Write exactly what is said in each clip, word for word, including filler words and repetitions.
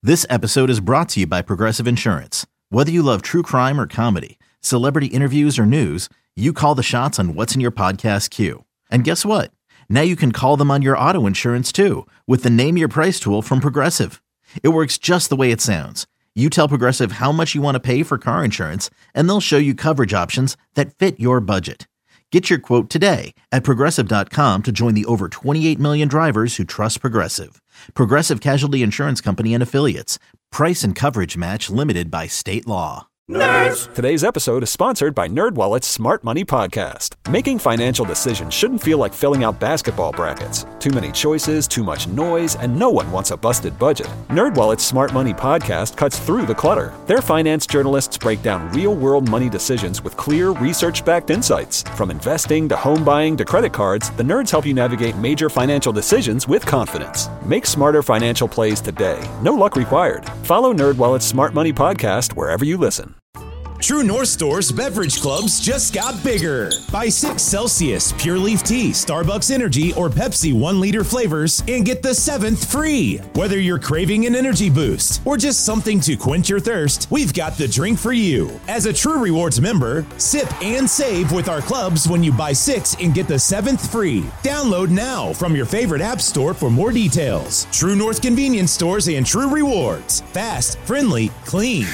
This episode is brought to you by Progressive Insurance. Whether you love true crime or comedy, celebrity interviews or news, you call the shots on what's in your podcast queue. And guess what? Now you can call them on your auto insurance too with the Name Your Price tool from Progressive. It works just the way it sounds. You tell Progressive how much you want to pay for car insurance, and they'll show you coverage options that fit your budget. Get your quote today at Progressive dot com to join the over twenty-eight million drivers who trust Progressive. Progressive Casualty Insurance Company and Affiliates. Price and coverage match limited by state law. Nerds! Today's episode is sponsored by NerdWallet's Smart Money Podcast. Making financial decisions shouldn't feel like filling out basketball brackets. Too many choices, too much noise, and no one wants a busted budget. NerdWallet's Smart Money Podcast cuts through the clutter. Their finance journalists break down real-world money decisions with clear, research-backed insights. From investing to home buying to credit cards, the nerds help you navigate major financial decisions with confidence. Make smarter financial plays today. No luck required. Follow NerdWallet's Smart Money Podcast wherever you listen. True North Store's beverage clubs just got bigger. Buy six Celsius, Pure Leaf Tea, Starbucks Energy, or Pepsi one liter flavors and get the seventh free. Whether you're craving an energy boost or just something to quench your thirst, we've got the drink for you. As a True Rewards member, sip and save with our clubs when you buy six and get the seventh free. Download now from your favorite app store for more details. True North Convenience Stores and True Rewards. Fast, friendly, clean.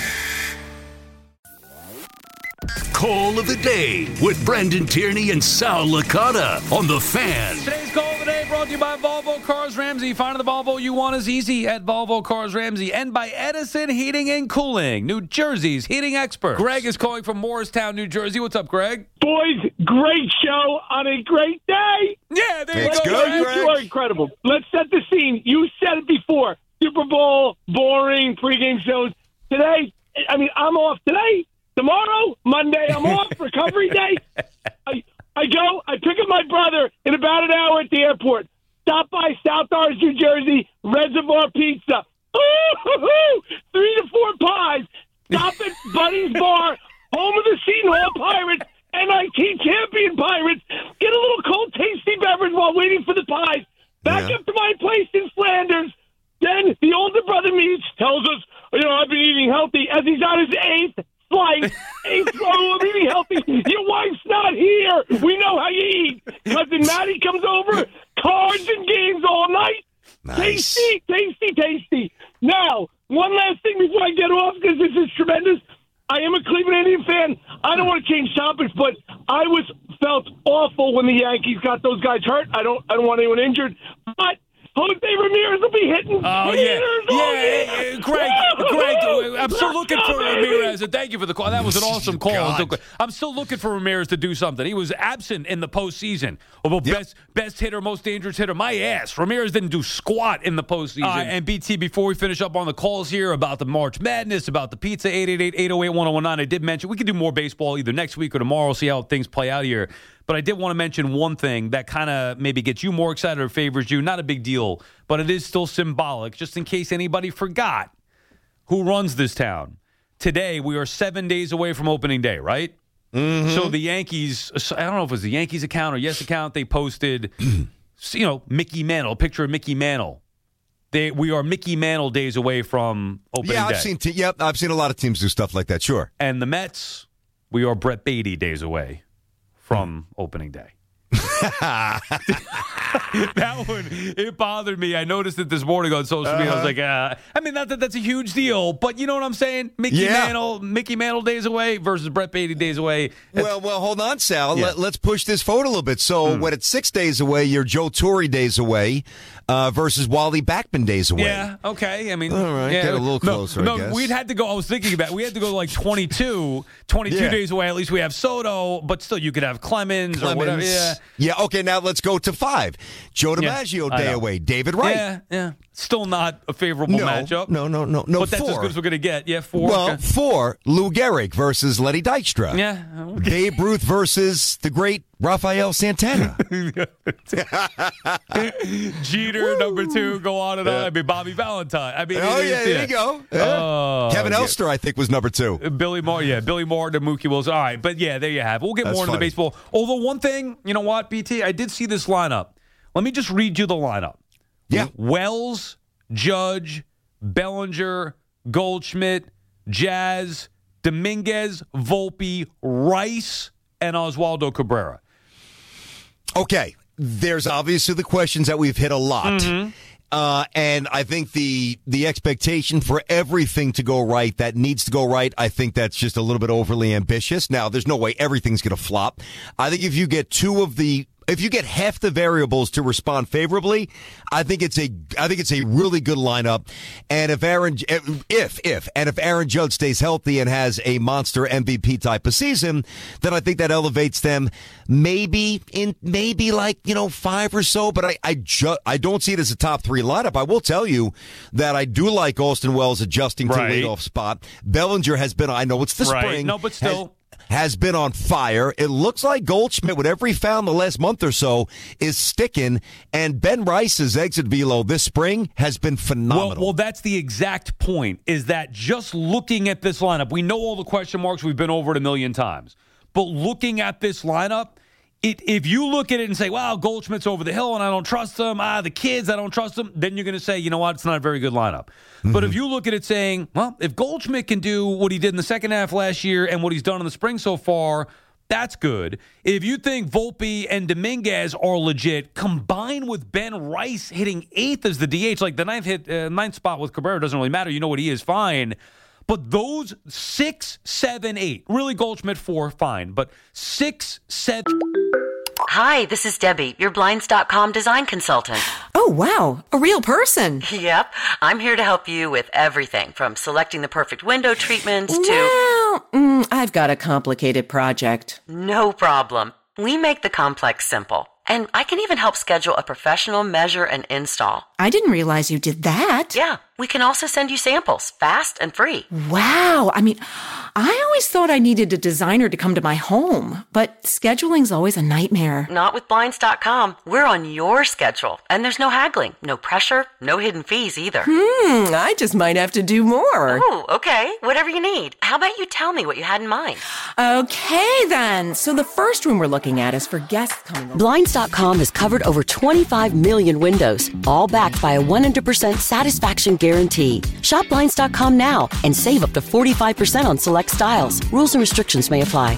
Call of the Day with Brendan Tierney and Sal Licata on The Fan. Today's Call of the Day brought to you by Volvo Cars Ramsey. Finding the Volvo you want is easy at Volvo Cars Ramsey. And by Edison Heating and Cooling, New Jersey's heating expert. Greg is calling from Morristown, New Jersey. What's up, Greg? Boys, great show on a great day. Yeah, there Let's you go, go, Greg. Greg. You are incredible. Let's set the scene. You said it before. Super Bowl, boring, pregame shows. Today, I mean, I'm off today. Tomorrow, Monday, I'm off, recovery day. I I go, I pick up my brother in about an hour at the airport. Stop by South Orange, New Jersey, Reservoir Pizza. Ooh, three to four pies. Stop at Buddy's Bar, home of the Seton Hall Pirates, N I T champion Pirates. Get a little cold, tasty beverage while waiting for the pies. Back yeah. up to my place in Flanders. Then the older brother meets, tells us, you know, I've been eating healthy as he's on his eighth. Like, hey, bro, I'm eating healthy. Your wife's not here. We know how you eat. Cousin Maddie comes over, cards and games all night. Nice. Tasty, tasty, tasty. Now, one last thing before I get off, because this is tremendous. I am a Cleveland Indian fan. I don't want to change topics, but I was felt awful when the Yankees got those guys hurt. I don't, I don't want anyone injured, but Jose Ramirez will be hitting. Oh, yeah. Yeah, yeah. Greg, Greg, I'm still looking for Ramirez. And thank you for the call. That was an awesome call. God. I'm still looking for Ramirez to do something. He was absent in the postseason. Although Yep. best best hitter, most dangerous hitter, my ass. Ramirez didn't do squat in the postseason. Uh, and B T, before we finish up on the calls here about the March Madness, about the pizza, eight eight eight, eight oh eight, one oh one nine, I did mention we could do more baseball either next week or tomorrow, see how things play out here. But I did want to mention one thing that kind of maybe gets you more excited or favors you. Not a big deal, but it is still symbolic, just in case anybody forgot who runs this town. Today, we are seven days away from opening day, right? Mm-hmm. So the Yankees, I don't know if it was the Yankees account or Yes account, they posted, you know, Mickey Mantle, a picture of Mickey Mantle. They, we are Mickey Mantle days away from opening yeah, I've day. seen te- yep, I've seen a lot of teams do stuff like that, sure. And the Mets, we are Brett Beatty days away from opening day. That one, it bothered me. I noticed it this morning on social media. Uh-huh. I was like, uh, I mean, not that that's a huge deal, but you know what I'm saying? Mickey yeah. Mantle, Mickey Mantle days away versus Brett Beatty days away. It's, well, well, hold on, Sal. Yeah. Let, let's push this forward a little bit. So, mm. when it's six days away, you're Joe Torre days away uh, versus Wally Backman days away. Yeah, okay. I mean, all right, yeah, get a little closer. No, I no guess. we'd had to go. I was thinking about. We had to go like twenty-two, twenty-two yeah. days away. At least we have Soto, but still, you could have Clemens, Clemens. or whatever. Yeah. Yeah. Okay. Now let's go to five. Joe DiMaggio yeah, day away. David Wright. Yeah. Yeah. Still not a favorable no, matchup. No. No. No. No. But that's four. as good as we're gonna get. Yeah. Four. Well, okay. four. Lou Gehrig versus Letty Dykstra. Yeah. Okay. Babe Ruth versus the great Rafael Santana. Jeter, Woo. number two, go on and on. I mean, Bobby Valentine. I mean, oh, it, yeah, yeah, there you go. Yeah. Oh, Kevin yeah. Elster, I think, was number two. Billy Moore, yeah, Billy Moore to Mookie Willis. All right, but yeah, there you have it. We'll get That's more into the funny. baseball. Although one thing, you know what, B T, I did see this lineup. Let me just read you the lineup. Yeah. Wells, Judge, Bellinger, Goldschmidt, Jazz, Dominguez, Volpe, Rice, and Oswaldo Cabrera. Okay, there's obviously the questions that we've hit a lot. Mm-hmm. Uh, and I think the the expectation for everything to go right, that needs to go right, I think that's just a little bit overly ambitious. Now, there's no way everything's going to flop. I think if you get two of the If you get half the variables to respond favorably, I think it's a I think it's a really good lineup. And if Aaron if if and if Aaron Judge stays healthy and has a monster M V P type of season, then I think that elevates them maybe in maybe like, you know, five or so. But I I ju- I don't see it as a top three lineup. I will tell you that I do like Austin Wells adjusting to right. the leadoff spot. Bellinger has been I know it's the right. spring. No, but still. Has, has been on fire. It looks like Goldschmidt, whatever he found the last month or so, is sticking. And Ben Rice's exit velo this spring has been phenomenal. Well, well, that's the exact point, is that just looking at this lineup, we know all the question marks. We've been over it a million times. But looking at this lineup, it, if you look at it and say, wow, Goldschmidt's over the hill and I don't trust him, ah, the kids, I don't trust them, then you're going to say, you know what, it's not a very good lineup. Mm-hmm. But if you look at it saying, well, if Goldschmidt can do what he did in the second half last year and what he's done in the spring so far, that's good. If you think Volpe and Dominguez are legit, combined with Ben Rice hitting eighth as the D H, like the ninth hit, uh, ninth spot with Cabrera doesn't really matter. You know what he is, fine. But those six, seven, eight, really Goldschmidt four, fine. But six, seven. Hi, this is Debbie, your Blinds dot com design consultant. Oh, wow, a real person. Yep, I'm here to help you with everything from selecting the perfect window treatments to... Well, mm, I've got a complicated project. No problem. We make the complex simple. And I can even help schedule a professional measure and install. I didn't realize you did that. Yeah, we can also send you samples, fast and free. Wow. I mean, I always thought I needed a designer to come to my home, but scheduling's always a nightmare. Not with Blinds dot com. We're on your schedule, and there's no haggling, no pressure, no hidden fees either. Hmm, I just might have to do more. Ooh, okay, whatever you need. How about you tell me what you had in mind? Okay, then. So the first room we're looking at is for guests coming over. Blinds dot com has covered over twenty-five million windows, all backed by a one hundred percent satisfaction guarantee. Shop Blinds dot com now and save up to forty-five percent on select styles. Rules and restrictions may apply.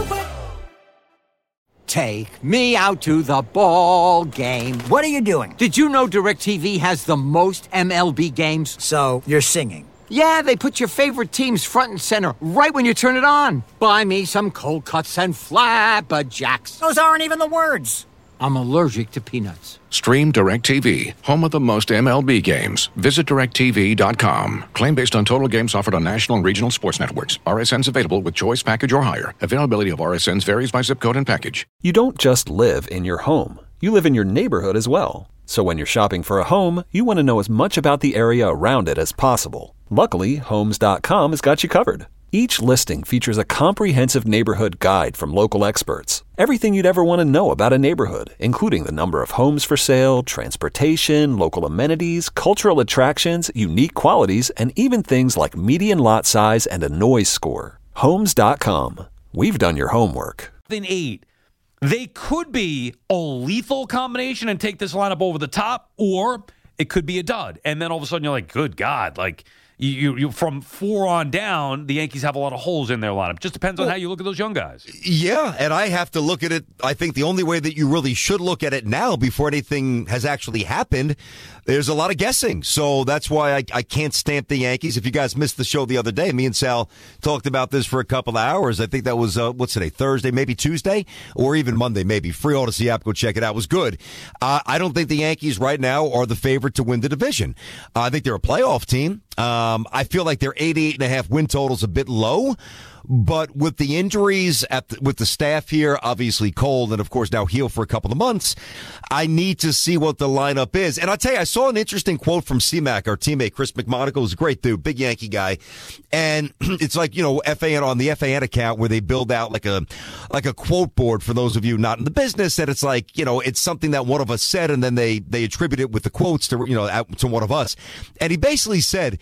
Take me out to the ball game. What are you doing? Did you know DirecTV has the most M L B games? So, you're singing? Yeah, they put your favorite teams front and center right when you turn it on. Buy me some cold cuts and flapjacks. Those aren't even the words. I'm allergic to peanuts. Stream DirecTV, home of the most M L B games. Visit direct T V dot com. Claim based on total games offered on national and regional sports networks. R S Ns available with choice package or higher. Availability of R S Ns varies by zip code and package. You don't just live in your home. You live in your neighborhood as well. So when you're shopping for a home, you want to know as much about the area around it as possible. Luckily, Homes dot com has got you covered. Each listing features a comprehensive neighborhood guide from local experts. Everything you'd ever want to know about a neighborhood, including the number of homes for sale, transportation, local amenities, cultural attractions, unique qualities, and even things like median lot size and a noise score. Homes dot com. We've done your homework. Then eight. They could be a lethal combination and take this lineup over the top, or it could be a dud. And then all of a sudden you're like, good God, like... You, you, you from four on down, the Yankees have a lot of holes in their lineup. Just depends on well, how you look at those young guys. Yeah, and I have to look at it. I think the only way that you really should look at it now, before anything has actually happened, there's a lot of guessing. So that's why I, I can't stamp the Yankees. If you guys missed the show the other day, me and Sal talked about this for a couple of hours. I think that was uh, what's today, Thursday, maybe Tuesday, or even Monday, maybe. Free Odyssey app, go check it out. It was good. Uh, I don't think the Yankees right now are the favorite to win the division. Uh, I think they're a playoff team. Um, I feel like their eighty-eight and a half win total is a bit low, but with the injuries at the, with the staff here, obviously Cole, and of course now Heel for a couple of months, I need to see what the lineup is. And I'll tell you, I saw an interesting quote from C-Mac, our teammate, Chris McMonagle, who's a great dude, big Yankee guy. And it's like, you know, F A N on the F A N account where they build out like a, like a quote board for those of you not in the business, that it's like, you know, it's something that one of us said and then they, they attribute it with the quotes to, you know, to one of us. And he basically said,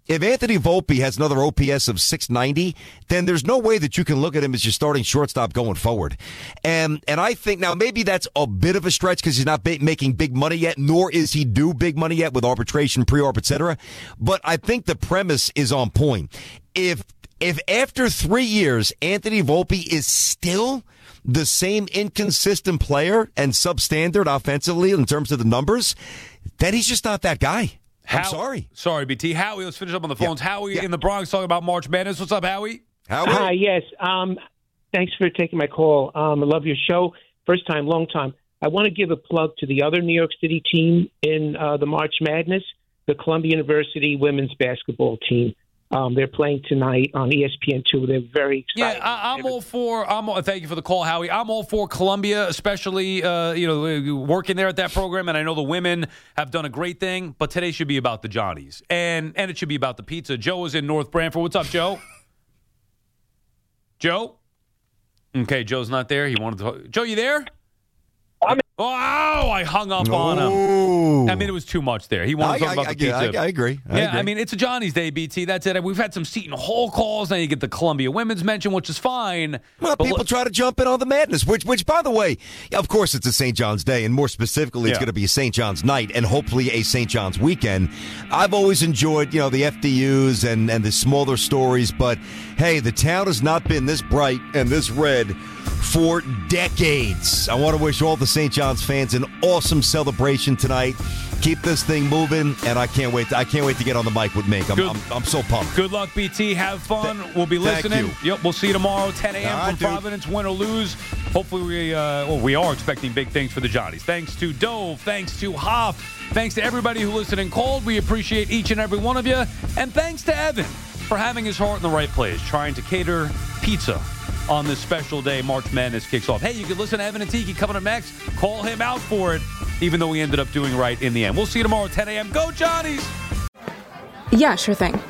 If Anthony Volpe has another O P S of six ninety, then there's no way that you can look at him as your starting shortstop going forward. And and I think now maybe that's a bit of a stretch because he's not ba- making big money yet, nor is he due big money yet with arbitration, pre-arb, et cetera. But I think the premise is on point. If if after three years Anthony Volpe is still the same inconsistent player and substandard offensively in terms of the numbers, then he's just not that guy. I'm How, sorry. Sorry, B T. Howie, let's finish up on the phones. Yeah. Howie Yeah. in the Bronx talking about March Madness. What's up, Howie? Howie? Hi, yes. Um, thanks for taking my call. Um, I love your show. First time, long time. I want to give a plug to the other New York City team in uh, the March Madness, the Columbia University women's basketball team. Um, they're playing tonight on E S P N two. They're very excited. Yeah, I, I'm all for. I'm. all- Thank you for the call, Howie. I'm all for Columbia, especially uh, you know working there at that program. And I know the women have done a great thing, but today should be about the Johnnies, and and it should be about the pizza. Joe is in North Branford. What's up, Joe? Joe. Okay, Joe's not there. He wanted to. Joe, you there? Oh, I hung up on him. I mean, it was too much there. He wanted to talk I, about I, the pizza. I, I agree. I yeah, agree. I mean, it's a Johnny's Day, B T. That's it. We've had some Seton Hall calls. Now you get the Columbia women's mention, which is fine. Well, But people look- try to jump in on the madness, which, which, by the way, of course, it's a Saint John's Day, and more specifically, it's Yeah. going to be a Saint John's night, and hopefully a Saint John's weekend. I've always enjoyed, you know, the F D Us and and the smaller stories, but hey, the town has not been this bright and this red for decades. I want to wish all the Saint John's fans an awesome celebration tonight. Keep this thing moving, and I can't wait. To, I can't wait to get on the mic with Mink. I'm, Good. I'm, I'm so pumped. Good luck, B T. Have fun. Th- we'll be thank listening. you. Yep, we'll see you tomorrow, ten a.m. All right, from dude. Providence, win or lose. Hopefully, we uh, well, we are expecting big things for the Johnnies. Thanks to Dove. Thanks to Hoff. Thanks to everybody who listened and called. We appreciate each and every one of you. And thanks to Evan for having his heart in the right place, trying to cater pizza on this special day March Madness kicks off. Hey, you can listen to Evan and Tiki coming up next. Call him out for it, even though we ended up doing right in the end. We'll see you tomorrow at ten a.m. Go Johnnies! Yeah, sure thing.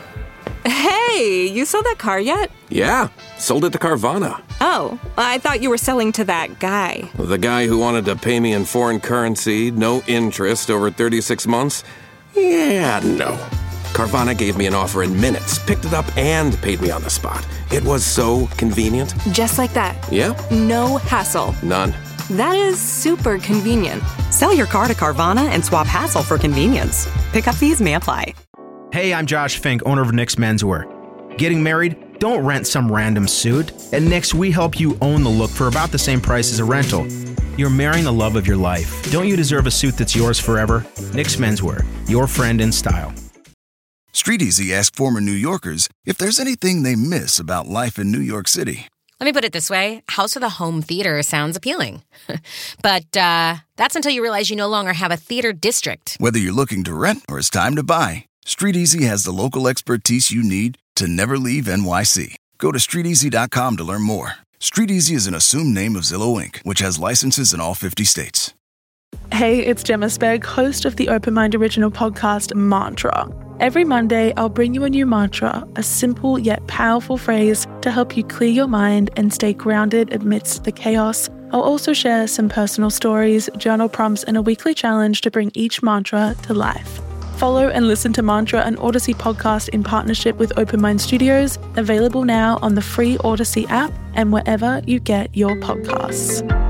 Hey, you sold that car yet? Yeah, sold it to Carvana. Oh, I thought you were selling to that guy. The guy who wanted to pay me in foreign currency, no interest, over thirty-six months? Yeah, no. Carvana gave me an offer in minutes, picked it up, and paid me on the spot. It was so convenient. Just like that. Yep. No hassle. None. That is super convenient. Sell your car to Carvana and swap hassle for convenience. Pickup fees may apply. Hey, I'm Josh Fink, owner of Nick's Menswear. Getting married? Don't rent some random suit. At Nick's, we help you own the look for about the same price as a rental. You're marrying the love of your life. Don't you deserve a suit that's yours forever? Nick's Menswear, your friend in style. Street Easy asked former New Yorkers if there's anything they miss about life in New York City. Let me put it this way. House with a home theater sounds appealing. But uh, that's until you realize you no longer have a theater district. Whether you're looking to rent or it's time to buy, Street Easy has the local expertise you need to never leave N Y C. Go to street easy dot com to learn more. Street Easy is an assumed name of Zillow Incorporated, which has licenses in all fifty states. Hey, it's Gemma Speg, host of the Open Mind original podcast, Mantra. Every Monday, I'll bring you a new mantra, a simple yet powerful phrase to help you clear your mind and stay grounded amidst the chaos. I'll also share some personal stories, journal prompts, and a weekly challenge to bring each mantra to life. Follow and listen to Mantra, an Odyssey podcast in partnership with Open Mind Studios, available now on the free Odyssey app and wherever you get your podcasts.